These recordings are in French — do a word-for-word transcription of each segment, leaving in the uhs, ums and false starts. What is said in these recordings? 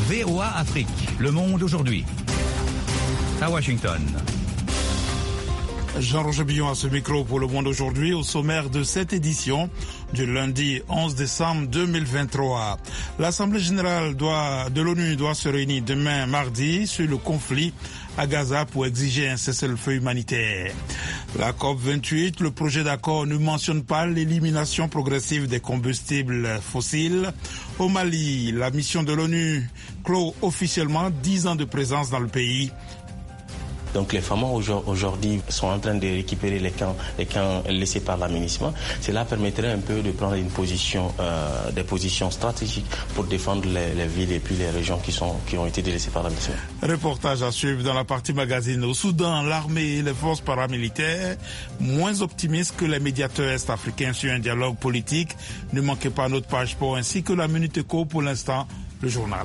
V O A Afrique, Le Monde aujourd'hui. À Washington. Jean-Roger Billon à ce micro pour Le Monde aujourd'hui, au sommaire de cette édition du lundi onze décembre deux mille vingt-trois. L'Assemblée générale doit, de l'ONU doit se réunir demain mardi sur le conflit à Gaza pour exiger un cessez-le-feu humanitaire. La COP vingt-huit, le projet d'accord ne mentionne pas l'élimination progressive des combustibles fossiles. Au Mali, la mission de l'ONU clôt officiellement dix ans de présence dans le pays. Donc les femmes aujourd'hui sont en train de récupérer les camps, les camps laissés par l'aménagement. Cela permettrait un peu de prendre une position, euh, des positions stratégiques pour défendre les, les villes et puis les régions qui sont qui ont été délaissées par l'aménagement. Reportage à suivre dans la partie magazine. Au Soudan, l'armée et les forces paramilitaires, moins optimistes que les médiateurs est-africains sur un dialogue politique. Ne manquez pas notre page pour ainsi que la Minute Éco pour l'instant, le journal.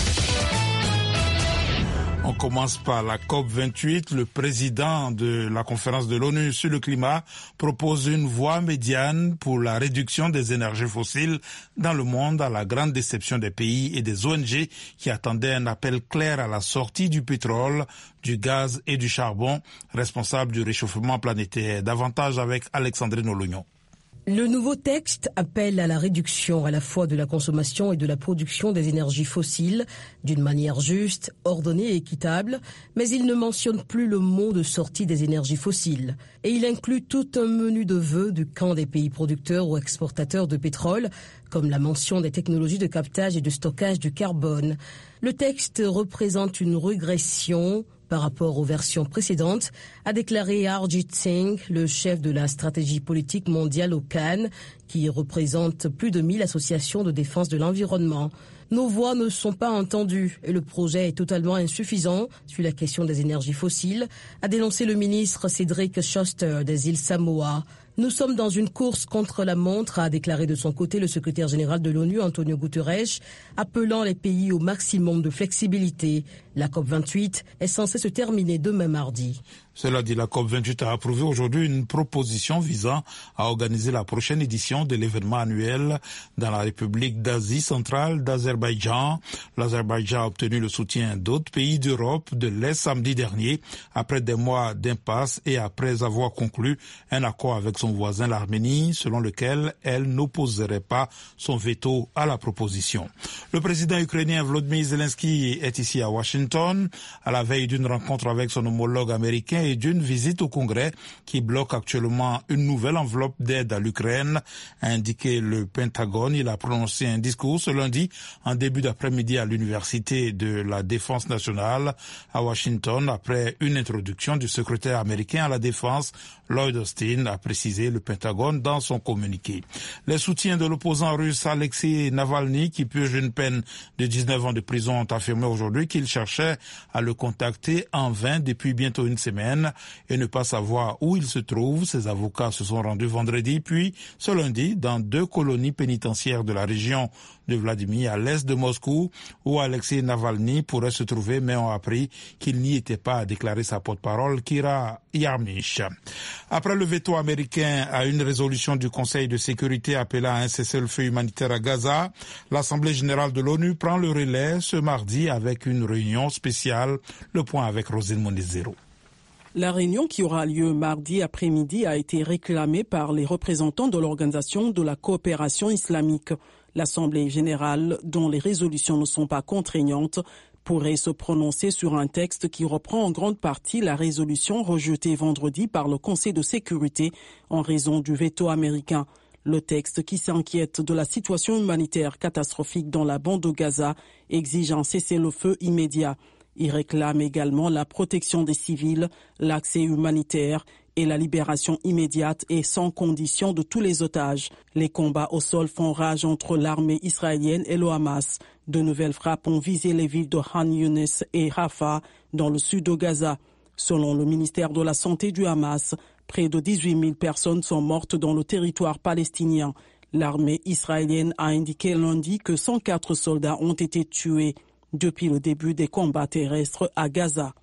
On commence par la COP vingt-huit. Le président de la conférence de l'ONU sur le climat propose une voie médiane pour la réduction des énergies fossiles dans le monde, à la grande déception des pays et des O N G qui attendaient un appel clair à la sortie du pétrole, du gaz et du charbon, responsables du réchauffement planétaire. Davantage avec Alexandrine Olognon. Le nouveau texte appelle à la réduction à la fois de la consommation et de la production des énergies fossiles d'une manière juste, ordonnée et équitable, mais il ne mentionne plus le mot de sortie des énergies fossiles. Et il inclut tout un menu de vœux du camp des pays producteurs ou exportateurs de pétrole, comme la mention des technologies de captage et de stockage du carbone. Le texte représente une régression par rapport aux versions précédentes, a déclaré Harjit Singh, le chef de la stratégie politique mondiale au Cannes, qui représente plus de mille associations de défense de l'environnement. Nos voix ne sont pas entendues et le projet est totalement insuffisant sur la question des énergies fossiles, a dénoncé le ministre Cédric Schuster des îles Samoa. Nous sommes dans une course contre la montre, a déclaré de son côté le secrétaire général de l'ONU, Antonio Guterres, appelant les pays au maximum de flexibilité. La COP vingt-huit est censée se terminer demain mardi. Cela dit, la COP vingt-huit a approuvé aujourd'hui une proposition visant à organiser la prochaine édition de l'événement annuel dans la République d'Asie centrale d'Azerbaïdjan. L'Azerbaïdjan a obtenu le soutien d'autres pays d'Europe de l'Est samedi dernier, après des mois d'impasse et après avoir conclu un accord avec son voisin l'Arménie, selon lequel elle n'opposerait pas son veto à la proposition. Le président ukrainien Volodymyr Zelensky est ici à Washington, à la veille d'une rencontre avec son homologue américain et d'une visite au Congrès qui bloque actuellement une nouvelle enveloppe d'aide à l'Ukraine, a indiqué le Pentagone. Il a prononcé un discours ce lundi en début d'après-midi à l'Université de la Défense nationale à Washington, après une introduction du secrétaire américain à la Défense, Lloyd Austin, a précisé le Pentagone dans son communiqué. Les soutiens de l'opposant russe Alexei Navalny, qui purge une peine de dix-neuf ans de prison, ont affirmé aujourd'hui qu'il cherchait à le contacter en vain depuis bientôt une semaine et ne pas savoir où il se trouve. Ses avocats se sont rendus vendredi puis ce lundi dans deux colonies pénitentiaires de la région de Vladimir à l'est de Moscou où Alexei Navalny pourrait se trouver, mais ont appris qu'il n'y était pas, a déclaré sa porte-parole Kira Yarmish. Après le veto américain à une résolution du Conseil de sécurité appelant à un cessez-le-feu humanitaire à Gaza, l'Assemblée générale de l'ONU prend le relais ce mardi avec une réunion spéciale. Le point avec Rosine Monizero. La réunion qui aura lieu mardi après-midi a été réclamée par les représentants de l'Organisation de la coopération islamique. L'Assemblée générale, dont les résolutions ne sont pas contraignantes, pourrait se prononcer sur un texte qui reprend en grande partie la résolution rejetée vendredi par le Conseil de sécurité en raison du veto américain. Le texte qui s'inquiète de la situation humanitaire catastrophique dans la bande de Gaza exige un cessez-le-feu immédiat. Il réclame également la protection des civils, l'accès humanitaire et la libération immédiate et sans condition de tous les otages. Les combats au sol font rage entre l'armée israélienne et le Hamas. De nouvelles frappes ont visé les villes de Khan Younis et Rafah dans le sud de Gaza. Selon le ministère de la Santé du Hamas, près de dix-huit mille personnes sont mortes dans le territoire palestinien. L'armée israélienne a indiqué lundi que cent quatre soldats ont été tués depuis le début des combats terrestres à Gaza.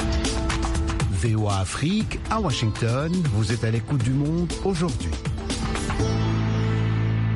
V O A Afrique, à Washington, vous êtes à l'écoute du monde aujourd'hui.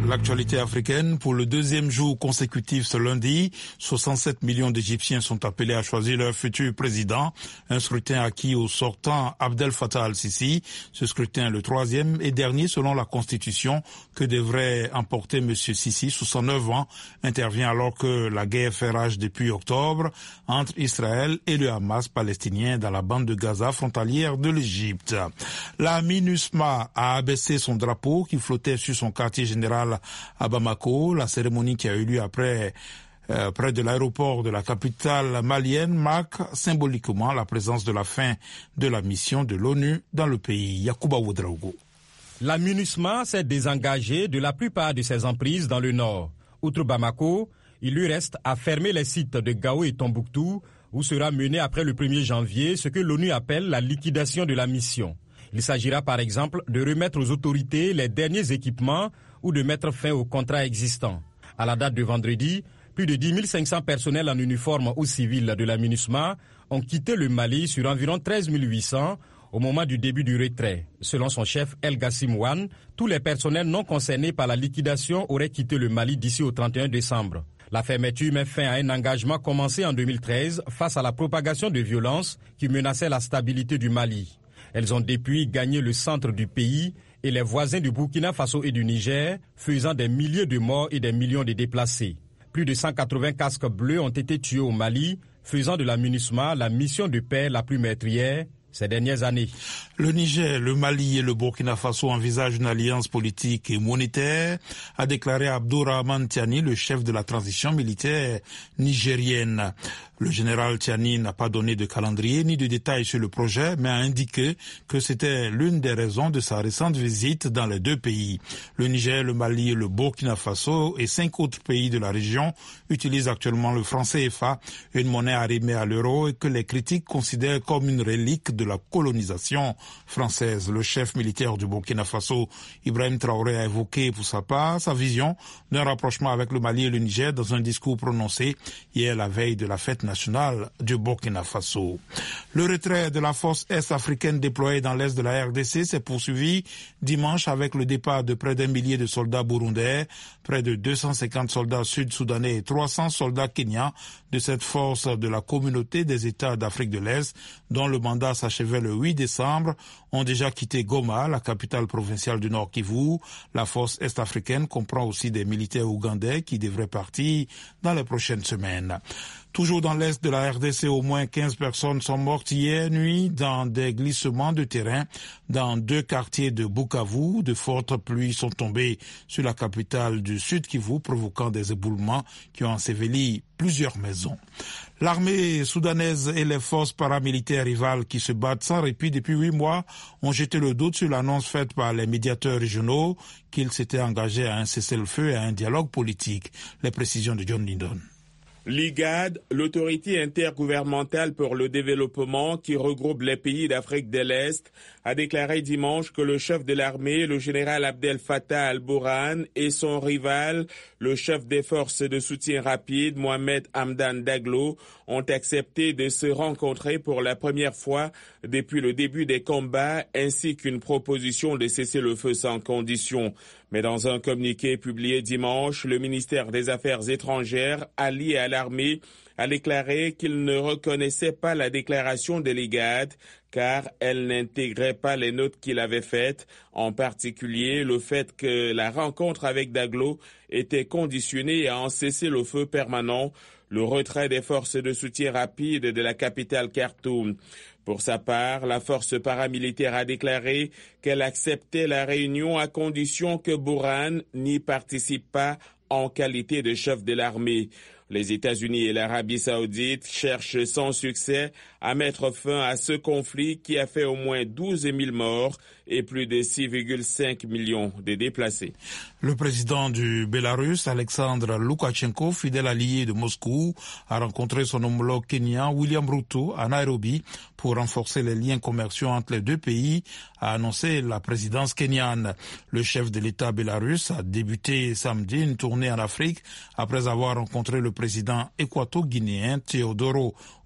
L'actualité africaine, pour le deuxième jour consécutif ce lundi, soixante-sept millions d'Égyptiens sont appelés à choisir leur futur président. Un scrutin acquis au sortant Abdel Fattah al-Sisi. Ce scrutin, le troisième et dernier selon la Constitution que devrait emporter M. Sisi, soixante-neuf ans, intervient alors que la guerre fait rage depuis octobre entre Israël et le Hamas palestinien dans la bande de Gaza frontalière de l'Égypte. La MINUSMA a abaissé son drapeau qui flottait sur son quartier général à Bamako. La cérémonie qui a eu lieu après euh, près de l'aéroport de la capitale malienne marque symboliquement la présence de la fin de la mission de l'ONU dans le pays. Yacouba Ouedraogo. La MINUSMA s'est désengagée de la plupart de ses emprises dans le nord. Outre Bamako, il lui reste à fermer les sites de Gao et Tombouctou où sera mené après le premier janvier ce que l'ONU appelle la liquidation de la mission. Il s'agira par exemple de remettre aux autorités les derniers équipements ou de mettre fin aux contrats existants. À la date de vendredi, plus de dix mille cinq cents personnels en uniforme ou civils de la MINUSMA ont quitté le Mali sur environ treize mille huit cents au moment du début du retrait. Selon son chef El Gassim Wan, tous les personnels non concernés par la liquidation auraient quitté le Mali d'ici au trente et un décembre. La fermeture met fin à un engagement commencé en deux mille treize face à la propagation de violences qui menaçait la stabilité du Mali. Elles ont depuis gagné le centre du pays et les voisins du Burkina Faso et du Niger, faisant des milliers de morts et des millions de déplacés. Plus de cent quatre-vingts casques bleus ont été tués au Mali, faisant de la MINUSMA la mission de paix la plus meurtrière ces dernières années. Le Niger, le Mali et le Burkina Faso envisagent une alliance politique et monétaire, a déclaré Abdourahmane Tiani, le chef de la transition militaire nigérienne. Le général Tiani n'a pas donné de calendrier ni de détails sur le projet, mais a indiqué que c'était l'une des raisons de sa récente visite dans les deux pays. Le Niger, le Mali, le Burkina Faso et cinq autres pays de la région utilisent actuellement le franc C F A, une monnaie arrimée à l'euro et que les critiques considèrent comme une relique de la colonisation française. Le chef militaire du Burkina Faso, Ibrahim Traoré, a évoqué pour sa part sa vision d'un rapprochement avec le Mali et le Niger dans un discours prononcé hier la veille de la fête nationale du Burkina Faso. Le retrait de la force est-africaine déployée dans l'est de la R D C s'est poursuivi dimanche avec le départ de près d'un millier de soldats burundais, près de deux cent cinquante soldats sud-soudanais et trois cents soldats kenyans de cette force de la communauté des États d'Afrique de l'Est, dont le mandat s'achevait le huit décembre, ont déjà quitté Goma, la capitale provinciale du Nord Kivu. La force est-africaine comprend aussi des militaires ougandais qui devraient partir dans les prochaines semaines. Toujours dans l'est de la R D C, au moins quinze personnes sont mortes hier nuit dans des glissements de terrain dans deux quartiers de Bukavu. De fortes pluies sont tombées sur la capitale du Sud Kivu, provoquant des éboulements qui ont enseveli plusieurs maisons. L'armée soudanaise et les forces paramilitaires rivales qui se battent sans répit depuis huit mois ont jeté le doute sur l'annonce faite par les médiateurs régionaux qu'ils s'étaient engagés à un cessez-le-feu et à un dialogue politique. Les précisions de John Lindon. L'I G A D, l'autorité intergouvernementale pour le développement qui regroupe les pays d'Afrique de l'Est, a déclaré dimanche que le chef de l'armée, le général Abdel Fattah al-Burhan, et son rival, le chef des forces de soutien rapide, Mohamed Hamdan Daglo, ont accepté de se rencontrer pour la première fois depuis le début des combats, ainsi qu'une proposition de cesser le feu sans condition. Mais dans un communiqué publié dimanche, le ministère des Affaires étrangères, allié à l'armée, a déclaré qu'il ne reconnaissait pas la déclaration de l'I G A D car elle n'intégrait pas les notes qu'il avait faites, en particulier le fait que la rencontre avec Daglo était conditionnée à un cessez-le-feu permanent, le retrait des forces de soutien rapide de la capitale Khartoum. Pour sa part, la force paramilitaire a déclaré qu'elle acceptait la réunion à condition que Burhan n'y participe pas en qualité de chef de l'armée. Les États-Unis et l'Arabie saoudite cherchent sans succès à mettre fin à ce conflit qui a fait au moins douze mille morts et plus de six virgule cinq millions de déplacés. Le président du Bélarus, Alexandre Loukachenko, fidèle allié de Moscou, a rencontré son homologue kenyan William Ruto à Nairobi pour renforcer les liens commerciaux entre les deux pays, a annoncé la présidence kenyane. Le chef de l'État bélarus a débuté samedi une tournée en Afrique après avoir rencontré le président équato-guinéen Teodoro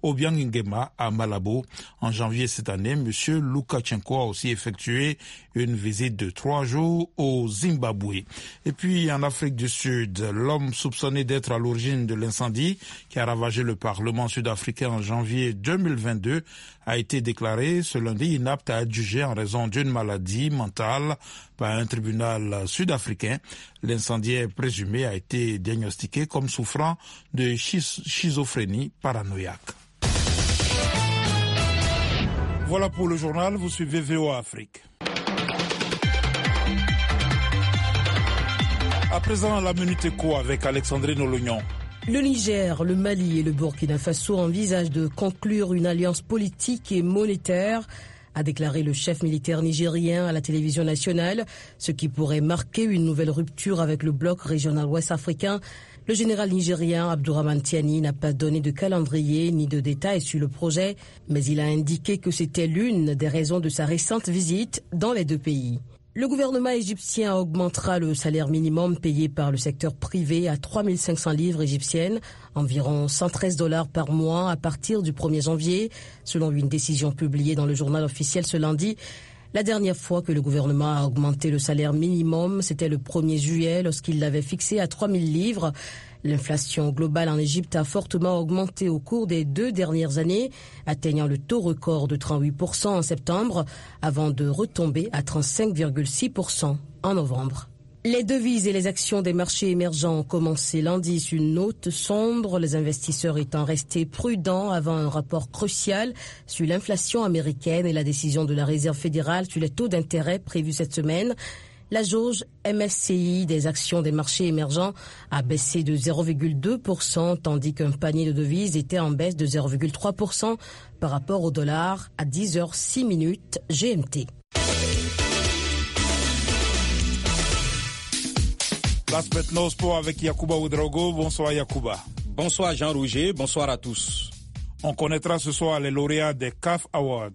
Obiang Nguema à Malabo. En janvier cette année, M. Loukachenko a aussi effectué une visite de trois jours au Zimbabwe. Et puis en Afrique du Sud, l'homme soupçonné d'être à l'origine de l'incendie qui a ravagé le Parlement sud-africain en janvier deux mille vingt-deux a été déclaré ce lundi inapte à être jugé en raison d'une maladie mentale par un tribunal sud-africain. L'incendiaire présumé a été diagnostiqué comme souffrant de schizophrénie paranoïaque. Voilà pour le journal, vous suivez V O A Afrique. À présent, la Minute Éco avec Alexandrine Olognon. Le Niger, le Mali et le Burkina Faso envisagent de conclure une alliance politique et monétaire, a déclaré le chef militaire nigérien à la télévision nationale, ce qui pourrait marquer une nouvelle rupture avec le bloc régional ouest-africain. Le général nigérien Abdourahmane Tiani n'a pas donné de calendrier ni de détails sur le projet, mais il a indiqué que c'était l'une des raisons de sa récente visite dans les deux pays. Le gouvernement égyptien augmentera le salaire minimum payé par le secteur privé à trois mille cinq cents livres égyptiennes, environ cent treize dollars par mois à partir du premier janvier, selon une décision publiée dans le journal officiel ce lundi. La dernière fois que le gouvernement a augmenté le salaire minimum, c'était le premier juillet lorsqu'il l'avait fixé à trois mille livres. L'inflation globale en Égypte a fortement augmenté au cours des deux dernières années, atteignant le taux record de trente-huit pour cent en septembre, avant de retomber à trente-cinq virgule six pour cent en novembre. Les devises et les actions des marchés émergents ont commencé lundi sur une note sombre, les investisseurs étant restés prudents avant un rapport crucial sur l'inflation américaine et la décision de la Réserve fédérale sur les taux d'intérêt prévus cette semaine. La jauge M S C I des actions des marchés émergents a baissé de zéro virgule deux pour cent, tandis qu'un panier de devises était en baisse de zéro virgule trois pour cent par rapport au dollar à dix heures six minutes G M T. Place maintenant au sport avec Yacouba Ouedraogo. Bonsoir Yacouba. Bonsoir Jean-Roger, bonsoir à tous. On connaîtra ce soir les lauréats des C A F Awards.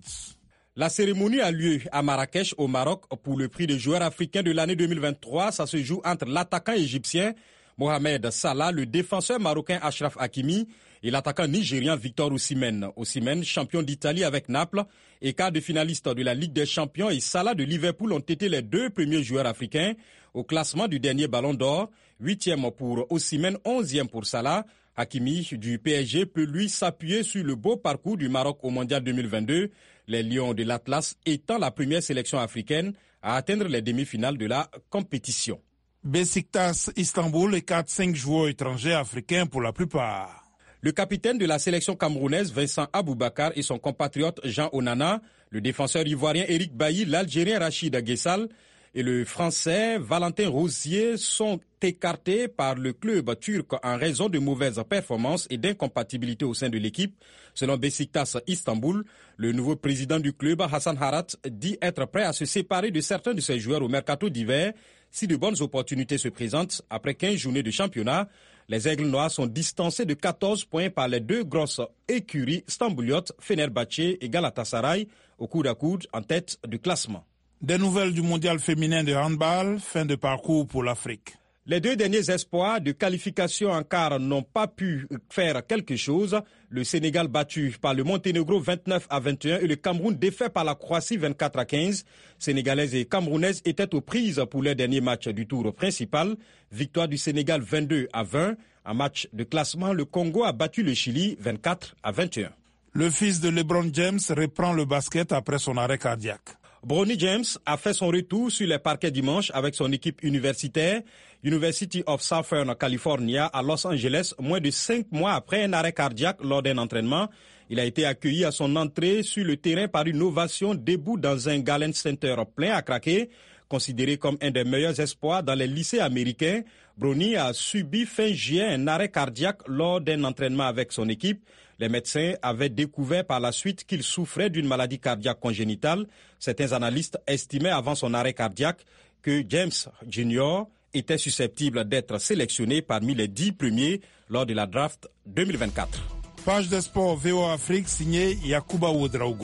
La cérémonie a lieu à Marrakech, au Maroc, pour le prix de joueur africain de l'année deux mille vingt-trois. Ça se joue entre l'attaquant égyptien Mohamed Salah, le défenseur marocain Achraf Hakimi et l'attaquant nigérien Victor Osimhen. Osimhen, champion d'Italie avec Naples et quart de finaliste de la Ligue des Champions, et Salah de Liverpool ont été les deux premiers joueurs africains au classement du dernier Ballon d'Or. Huitième pour Osimhen, onzième pour Salah. Hakimi du P S G peut lui s'appuyer sur le beau parcours du Maroc au Mondial deux mille vingt-deux. Les Lions de l'Atlas étant la première sélection africaine à atteindre les demi-finales de la compétition. Besiktas Istanbul écarte cinq joueurs étrangers africains pour la plupart. Le capitaine de la sélection camerounaise Vincent Aboubakar et son compatriote Jean Onana, le défenseur ivoirien Eric Bailly, l'Algérien Rachid Aguessal et le Français Valentin Rosier sont écartés par le club turc en raison de mauvaises performances et d'incompatibilité au sein de l'équipe. Selon Besiktas Istanbul, le nouveau président du club, Hassan Harat, dit être prêt à se séparer de certains de ses joueurs au mercato d'hiver si de bonnes opportunités se présentent. Après quinze journées de championnat, les Aigles Noirs sont distancés de quatorze points par les deux grosses écuries stambouliotes, Fenerbahçe et Galatasaray, au coude à coude en tête du classement. Des nouvelles du mondial féminin de handball, fin de parcours pour l'Afrique. Les deux derniers espoirs de qualification en quart n'ont pas pu faire quelque chose. Le Sénégal battu par le Monténégro vingt-neuf à vingt et un et le Cameroun défait par la Croatie vingt-quatre à quinze. Sénégalaises et Camerounaises étaient aux prises pour leur dernier match du tour principal. Victoire du Sénégal vingt-deux à vingt. En match de classement, le Congo a battu le Chili vingt-quatre à vingt et un. Le fils de LeBron James reprend le basket après son arrêt cardiaque. Bronny James a fait son retour sur les parquets dimanche avec son équipe universitaire, University of Southern California à Los Angeles, moins de cinq mois après un arrêt cardiaque lors d'un entraînement. Il a été accueilli à son entrée sur le terrain par une ovation debout dans un Galen Center plein à craquer. Considéré comme un des meilleurs espoirs dans les lycées américains, Bronny a subi fin juillet un arrêt cardiaque lors d'un entraînement avec son équipe. Les médecins avaient découvert par la suite qu'il souffrait d'une maladie cardiaque congénitale. Certains analystes estimaient avant son arrêt cardiaque que James Junior était susceptible d'être sélectionné parmi les dix premiers lors de la draft deux mille vingt-quatre. Page de sport V O A Afrique signée Yacouba Ouedraogo.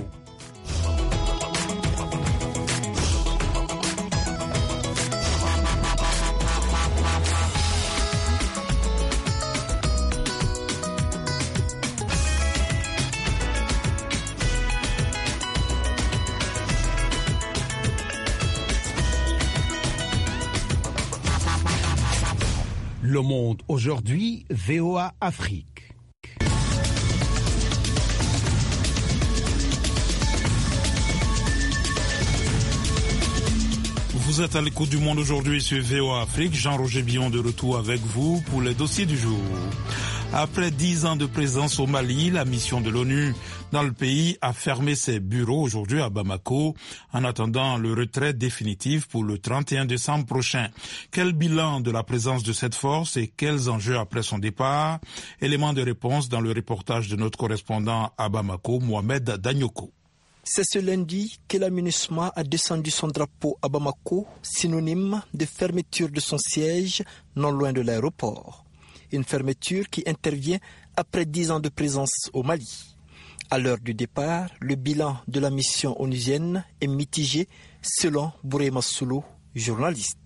Le Monde aujourd'hui, V O A Afrique. Vous êtes à l'écoute du Monde aujourd'hui sur V O A Afrique. Jean-Roger Billon de retour avec vous pour les dossiers du jour. Après dix ans de présence au Mali, la mission de l'ONU dans le pays a fermé ses bureaux aujourd'hui à Bamako en attendant le retrait définitif pour le trente et un décembre prochain. Quel bilan de la présence de cette force et quels enjeux après son départ? Élément de réponse dans le reportage de notre correspondant à Bamako, Mohamed Danyoko. C'est ce lundi que la MINUSMA a descendu son drapeau à Bamako, synonyme de fermeture de son siège non loin de l'aéroport. Une fermeture qui intervient après dix ans de présence au Mali. À l'heure du départ, le bilan de la mission onusienne est mitigé selon Bouré Massoulou, journaliste.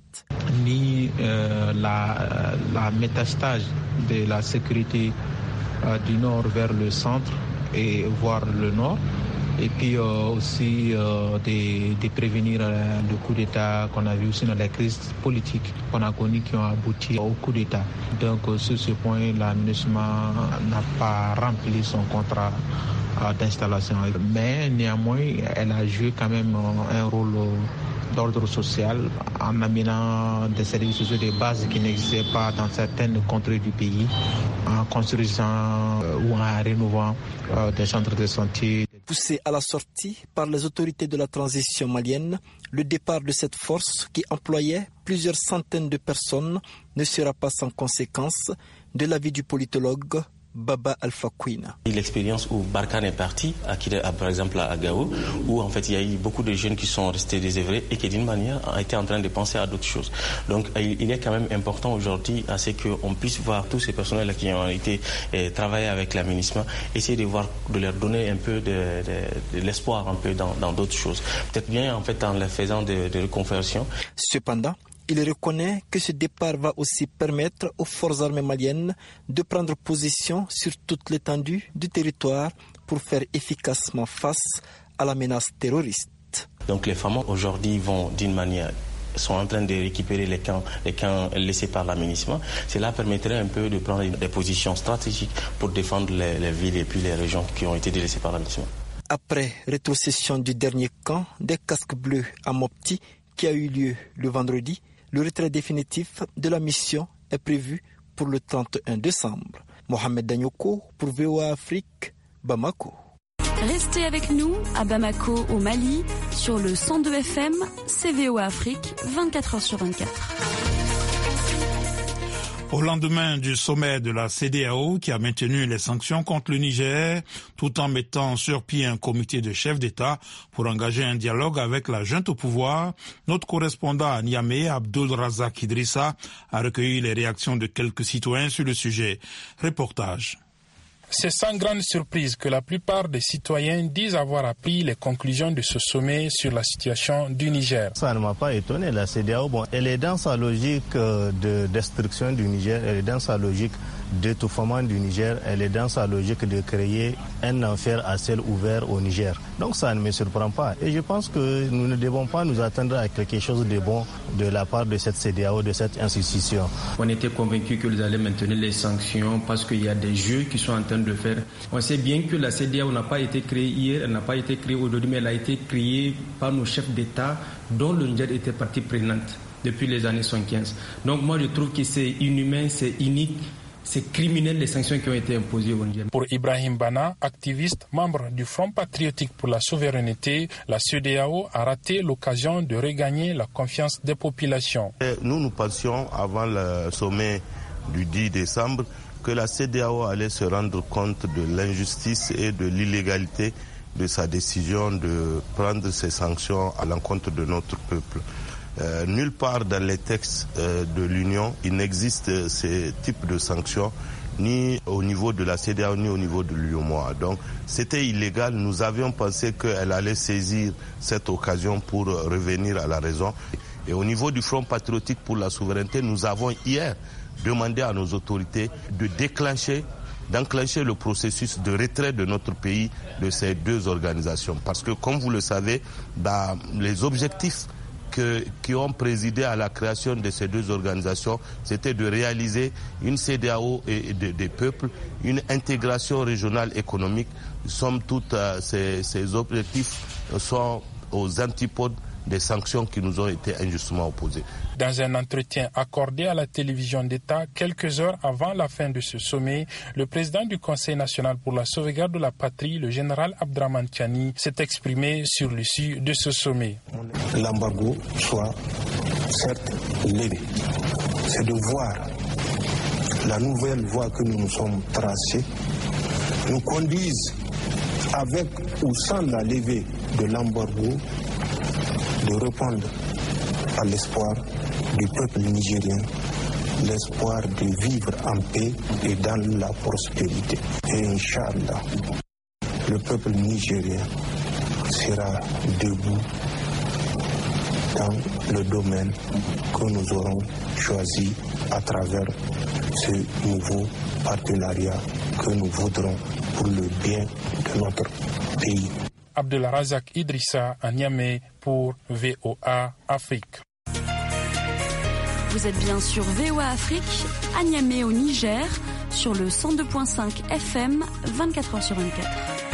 Ni euh, la, la métastage de la sécurité euh, du nord vers le centre et voire le nord. Et puis euh, aussi euh, de, de prévenir euh, le coup d'État qu'on a vu aussi dans les crises politiques qu'on a connues qui ont abouti au coup d'État. Donc euh, sur ce point, la MINUSMA n'a pas rempli son contrat euh, d'installation. Mais néanmoins, elle a joué quand même euh, un rôle euh, d'ordre social en amenant des services sociaux de base qui n'existaient pas dans certaines contrées du pays, en construisant euh, ou en rénovant euh, des centres de santé. Poussé à la sortie par les autorités de la transition malienne, le départ de cette force qui employait plusieurs centaines de personnes ne sera pas sans conséquence, de l'avis du politologue Baba Alpha Queen. L'expérience où Barkhane est parti, à, par exemple à Gao, où en fait il y a eu beaucoup de jeunes qui sont restés désœuvrés et qui d'une manière ont été en train de penser à d'autres choses. Donc il est quand même important aujourd'hui à ce qu'on puisse voir tous ces personnels qui ont été eh, travailler avec la MINUSMA, essayer de voir, de leur donner un peu de, de, de l'espoir un peu dans, dans d'autres choses. Peut-être bien en fait en leur faisant de, de reconversion. Cependant, il reconnaît que ce départ va aussi permettre aux forces armées maliennes de prendre position sur toute l'étendue du territoire pour faire efficacement face à la menace terroriste. Donc les femmes aujourd'hui vont d'une manière sont en train de récupérer les camps, les camps laissés par la MINUSMA. Cela permettrait un peu de prendre des positions stratégiques pour défendre les, les villes et puis les régions qui ont été délaissées par la MINUSMA. Après rétrocession du dernier camp des casques bleus à Mopti qui a eu lieu le vendredi, le retrait définitif de la mission est prévu pour le trente et un décembre. Mohamed Danyoko pour V O A Afrique, Bamako. Restez avec nous à Bamako au Mali sur le cent deux F M, c'est V O A Afrique, vingt-quatre heures sur vingt-quatre. Au lendemain du sommet de la C D A O qui a maintenu les sanctions contre le Niger, tout en mettant sur pied un comité de chefs d'État pour engager un dialogue avec la junte au pouvoir, notre correspondant à Niamey, Abdul Razak Idrissa, a recueilli les réactions de quelques citoyens sur le sujet. Reportage. C'est sans grande surprise que la plupart des citoyens disent avoir appris les conclusions de ce sommet sur la situation du Niger. Ça ne m'a pas étonné. La C D A O, bon, elle est dans sa logique de destruction du Niger, elle est dans sa logique d'étouffement du Niger, elle est dans sa logique de créer un enfer à ciel ouvert au Niger. Donc ça ne me surprend pas. Et je pense que nous ne devons pas nous attendre à quelque chose de bon de la part de cette C D A O, de cette institution. On était convaincus qu'ils allaient maintenir les sanctions parce qu'il y a des jeux qui sont en train de faire. On sait bien que la C D A O n'a pas été créée hier, elle n'a pas été créée aujourd'hui, mais elle a été créée par nos chefs d'État dont le Niger était partie prenante depuis les années soixante-quinze. Donc moi je trouve que c'est inhumain, c'est inique. C'est criminel les sanctions qui ont été imposées au Niger. Pour Ibrahim Bana, activiste, membre du Front patriotique pour la souveraineté, la C D A O a raté l'occasion de regagner la confiance des populations. Nous, nous pensions avant le sommet du dix décembre que la C D A O allait se rendre compte de l'injustice et de l'illégalité de sa décision de prendre ces sanctions à l'encontre de notre peuple. Euh, nulle part dans les textes euh, de l'Union, il n'existe ces types de sanctions, ni au niveau de la C D A O, ni au niveau de l'U E M O A. Donc c'était illégal. Nous avions pensé qu'elle allait saisir cette occasion pour revenir à la raison. Et au niveau du Front patriotique pour la souveraineté, nous avons hier demandé à nos autorités de déclencher d'enclencher le processus de retrait de notre pays de ces deux organisations. Parce que, comme vous le savez, dans les objectifs que, qui ont présidé à la création de ces deux organisations, c'était de réaliser une C D A O et des de peuples, une intégration régionale économique. Somme toute, euh, ces, ces objectifs sont aux antipodes des sanctions qui nous ont été injustement opposées. Dans un entretien accordé à la télévision d'État quelques heures avant la fin de ce sommet, le président du Conseil national pour la sauvegarde de la patrie, le général Abdraman Tiani, s'est exprimé sur l'issue de ce sommet. L'embargo soit certes levé. C'est de voir la nouvelle voie que nous nous sommes tracée nous conduise avec ou sans la levée de l'embargo de répondre à l'espoir du peuple nigérien, l'espoir de vivre en paix et dans la prospérité. Et Inch'Allah, le peuple nigérien sera debout dans le domaine que nous aurons choisi à travers ce nouveau partenariat que nous voudrons pour le bien de notre pays. Abdelrazak Idrissa à Niamey pour V O A Afrique. Vous êtes bien sur V O A Afrique, à Niamey au Niger, sur le cent deux virgule cinq F M, vingt-quatre heures sur vingt-quatre.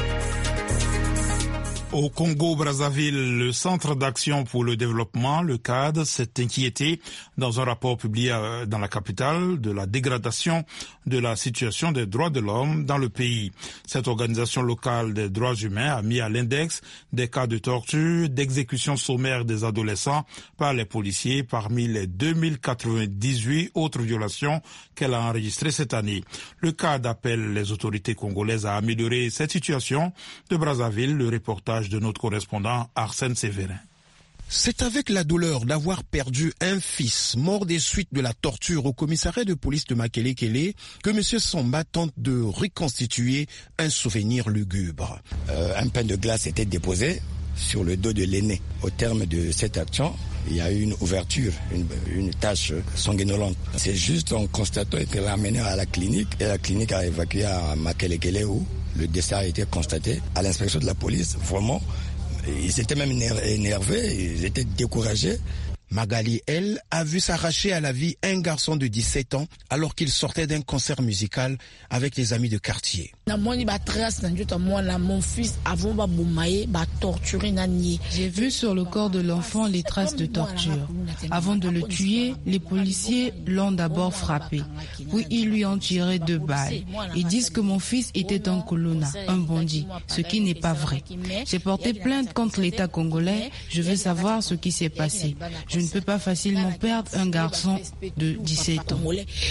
Au Congo-Brazzaville, le Centre d'action pour le développement, le C A D, s'est inquiété dans un rapport publié dans la capitale de la dégradation de la situation des droits de l'homme dans le pays. Cette organisation locale des droits humains a mis à l'index des cas de torture, d'exécution sommaire des adolescents par les policiers parmi les deux mille quatre-vingt-dix-huit autres violations qu'elle a enregistrées cette année. Le C A D appelle les autorités congolaises à améliorer cette situation. De Brazzaville, le reportage de notre correspondant Arsène Sévérin. C'est avec la douleur d'avoir perdu un fils mort des suites de la torture au commissariat de police de Makelekele que M. Somba tente de reconstituer un souvenir lugubre. Euh, un pain de glace était déposé sur le dos de l'aîné. Au terme de cette action, il y a eu une ouverture, une, une tache sanguinolente. C'est juste en constatant qu'elle l'a amené à la clinique et la clinique a évacué à Makelekele où le décès a été constaté. À l'inspection de la police, vraiment, ils étaient même énervés, ils étaient découragés. Magali, elle, a vu s'arracher à la vie un garçon de dix-sept ans alors qu'il sortait d'un concert musical avec les amis de quartier. J'ai vu sur le corps de l'enfant les traces de torture. Avant de le tuer, les policiers l'ont d'abord frappé. Puis ils lui ont tiré deux balles. Ils disent que mon fils était un colonna, un bandit, ce qui n'est pas vrai. J'ai porté plainte contre l'État congolais. Je veux savoir ce qui s'est passé. Je ne peux pas facilement perdre un garçon de dix-sept ans.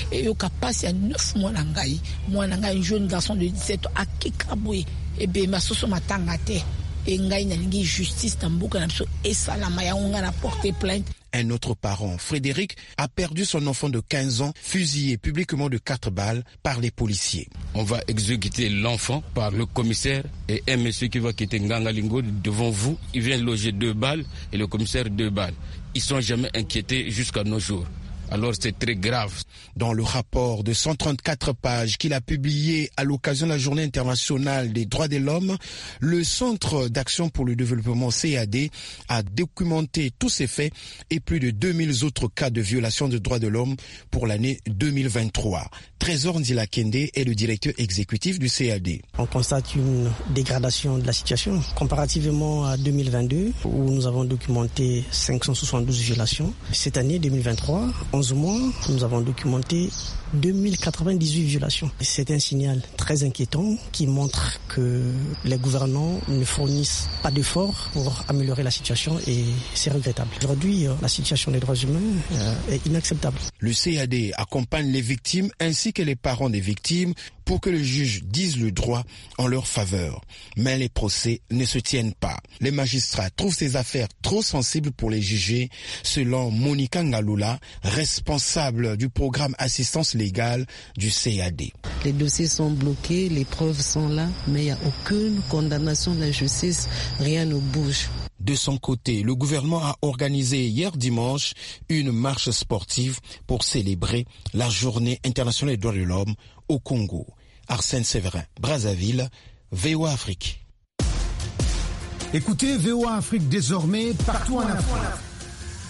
Un jeune garçon de dix-sept ans à Kikaboué et ben ma soso matangate et ngai na lingi justice tambuka na biso et salamaya on a porté plainte. Un autre parent, Frédéric, a perdu son enfant de quinze ans, fusillé publiquement de quatre balles par les policiers. On va exécuter l'enfant par le commissaire et un monsieur qui va quitter Ngangalingo devant vous. Il vient loger deux balles et le commissaire deux balles. Ils ne sont jamais inquiétés jusqu'à nos jours. Alors c'est très grave. Dans le rapport de cent trente-quatre pages qu'il a publié à l'occasion de la Journée internationale des droits de l'homme, le Centre d'action pour le développement C A D a documenté tous ces faits et plus de deux mille autres cas de violation des droits de l'homme pour l'année deux mille vingt-trois. Trésor Ndilakende est le directeur exécutif du C A D. On constate une dégradation de la situation comparativement à deux mille vingt-deux où nous avons documenté cinq cent soixante-douze violations. Cette année deux mille vingt-trois, onze mois, nous avons documenté deux mille quatre-vingt-dix-huit violations. C'est un signal très inquiétant qui montre que les gouvernants ne fournissent pas d'efforts pour améliorer la situation et c'est regrettable. Aujourd'hui, la situation des droits humains est inacceptable. Le C A D accompagne les victimes ainsi que les parents des victimes pour que le juge dise le droit en leur faveur. Mais les procès ne se tiennent pas. Les magistrats trouvent ces affaires trop sensibles pour les juger, selon Monica Ngalula, responsable du programme assistance légale du C A D. Les dossiers sont bloqués, les preuves sont là, mais il n'y a aucune condamnation de la justice, rien ne bouge. De son côté, le gouvernement a organisé hier dimanche une marche sportive pour célébrer la Journée internationale des droits de l'homme au Congo. Arsène Sévérin, Brazzaville, V O A Afrique. Écoutez V O A Afrique désormais partout en Afrique.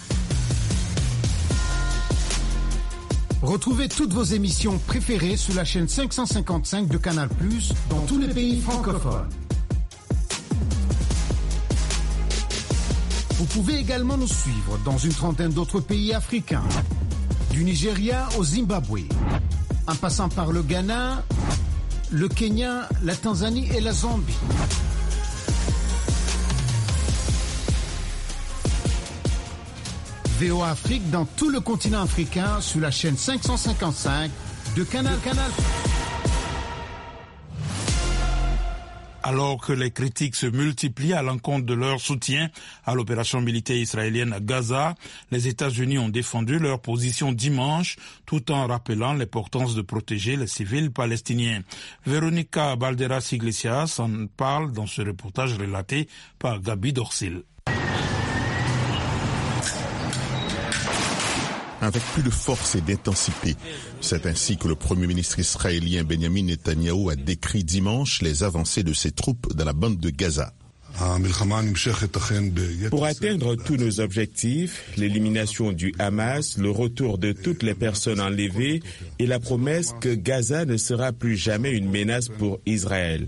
Retrouvez toutes vos émissions préférées sur la chaîne cinq cent cinquante-cinq de Canal plus, dans tous les pays francophones. Vous pouvez également nous suivre dans une trentaine d'autres pays africains, du Nigeria au Zimbabwe, en passant par le Ghana, le Kenya, la Tanzanie et la Zambie. V O A Afrique dans tout le continent africain sur la chaîne cinq cent cinquante-cinq de Canal Canal. Alors que les critiques se multiplient à l'encontre de leur soutien à l'opération militaire israélienne à Gaza, les États-Unis ont défendu leur position dimanche tout en rappelant l'importance de protéger les civils palestiniens. Véronica Balderas-Iglesias en parle dans ce reportage relaté par Gabi Dorsil. Avec plus de force et d'intensité. C'est ainsi que le Premier ministre israélien Benjamin Netanyahou a décrit dimanche les avancées de ses troupes dans la bande de Gaza. Pour atteindre tous nos objectifs, l'élimination du Hamas, le retour de toutes les personnes enlevées et la promesse que Gaza ne sera plus jamais une menace pour Israël.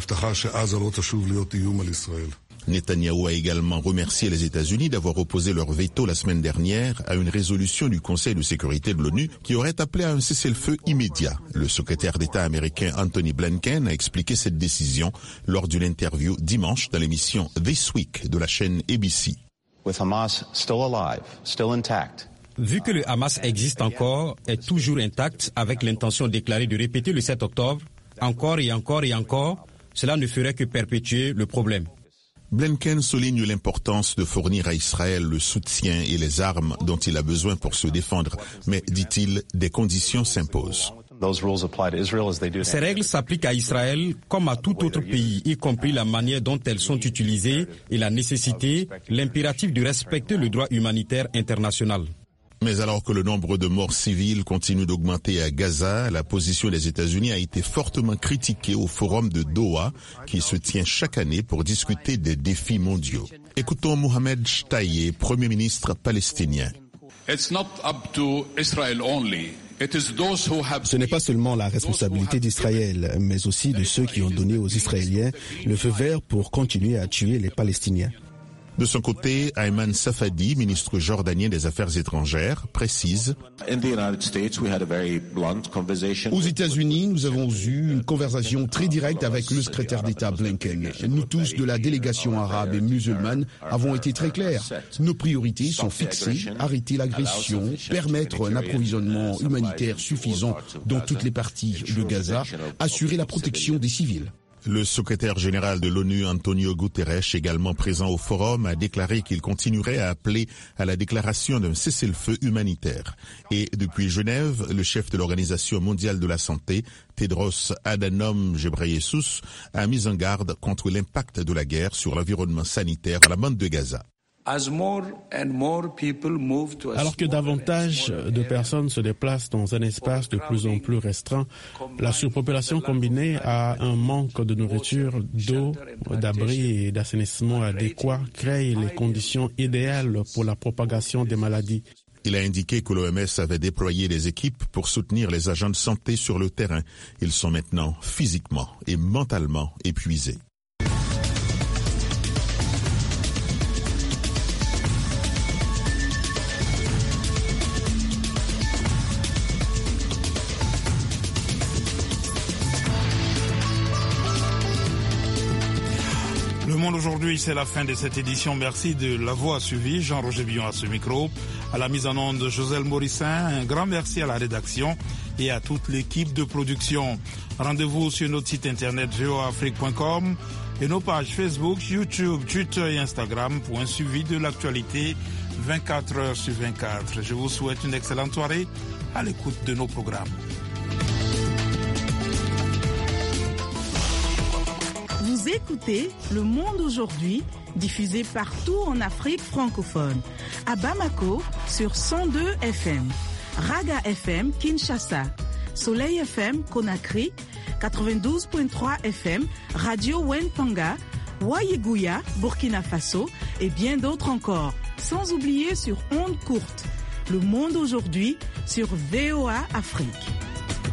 Netanyahou a également remercié les États-Unis d'avoir opposé leur veto la semaine dernière à une résolution du Conseil de sécurité de l'ONU qui aurait appelé à un cessez-le-feu immédiat. Le secrétaire d'État américain Anthony Blinken a expliqué cette décision lors d'une interview dimanche dans l'émission This Week de la chaîne A B C. With Hamas still alive, still intact. Vu que le Hamas existe encore, est toujours intact avec l'intention déclarée de répéter le sept octobre, encore et encore et encore, cela ne ferait que perpétuer le problème. Blinken souligne l'importance de fournir à Israël le soutien et les armes dont il a besoin pour se défendre, mais, dit-il, des conditions s'imposent. Ces règles s'appliquent à Israël comme à tout autre pays, y compris la manière dont elles sont utilisées et la nécessité, l'impératif de respecter le droit humanitaire international. Mais alors que le nombre de morts civiles continue d'augmenter à Gaza, la position des États-Unis a été fortement critiquée au forum de Doha qui se tient chaque année pour discuter des défis mondiaux. Écoutons Mohamed Shtayyeh, Premier ministre palestinien. It's not up to Israel only. Ce n'est pas seulement la responsabilité d'Israël, mais aussi de ceux qui ont donné aux Israéliens le feu vert pour continuer à tuer les Palestiniens. De son côté, Ayman Safadi, ministre jordanien des Affaires étrangères, précise: Aux États-Unis, nous avons eu une conversation très directe avec le secrétaire d'État Blinken. Nous tous de la délégation arabe et musulmane avons été très clairs. Nos priorités sont fixées: arrêter l'agression, permettre un approvisionnement humanitaire suffisant dans toutes les parties de Gaza, assurer la protection des civils. Le secrétaire général de l'ONU, Antonio Guterres, également présent au forum, a déclaré qu'il continuerait à appeler à la déclaration d'un cessez-le-feu humanitaire. Et depuis Genève, le chef de l'Organisation mondiale de la santé, Tedros Adhanom Ghebreyesus, a mis en garde contre l'impact de la guerre sur l'environnement sanitaire à la bande de Gaza. Alors que davantage de personnes se déplacent dans un espace de plus en plus restreint, la surpopulation combinée à un manque de nourriture, d'eau, d'abri et d'assainissement adéquat crée les conditions idéales pour la propagation des maladies. Il a indiqué que l'O M S avait déployé des équipes pour soutenir les agents de santé sur le terrain. Ils sont maintenant physiquement et mentalement épuisés. Le Monde aujourd'hui, c'est la fin de cette édition. Merci de l'avoir suivi. Jean-Roger Billon à ce micro. À la mise en onde, Joselle Morissin. Un grand merci à la rédaction et à toute l'équipe de production. Rendez-vous sur notre site internet v o a afrique point com et nos pages Facebook, YouTube, Twitter et Instagram pour un suivi de l'actualité vingt-quatre heures sur vingt-quatre. Je vous souhaite une excellente soirée à l'écoute de nos programmes. Vous écoutez Le Monde aujourd'hui, diffusé partout en Afrique francophone. À Bamako, sur cent deux F M. Raga F M, Kinshasa. Soleil F M, Conakry. quatre-vingt-douze virgule trois F M. Radio Wentanga. Wayeguya, Burkina Faso. Et bien d'autres encore. Sans oublier sur ondes courtes. Le Monde aujourd'hui sur V O A Afrique.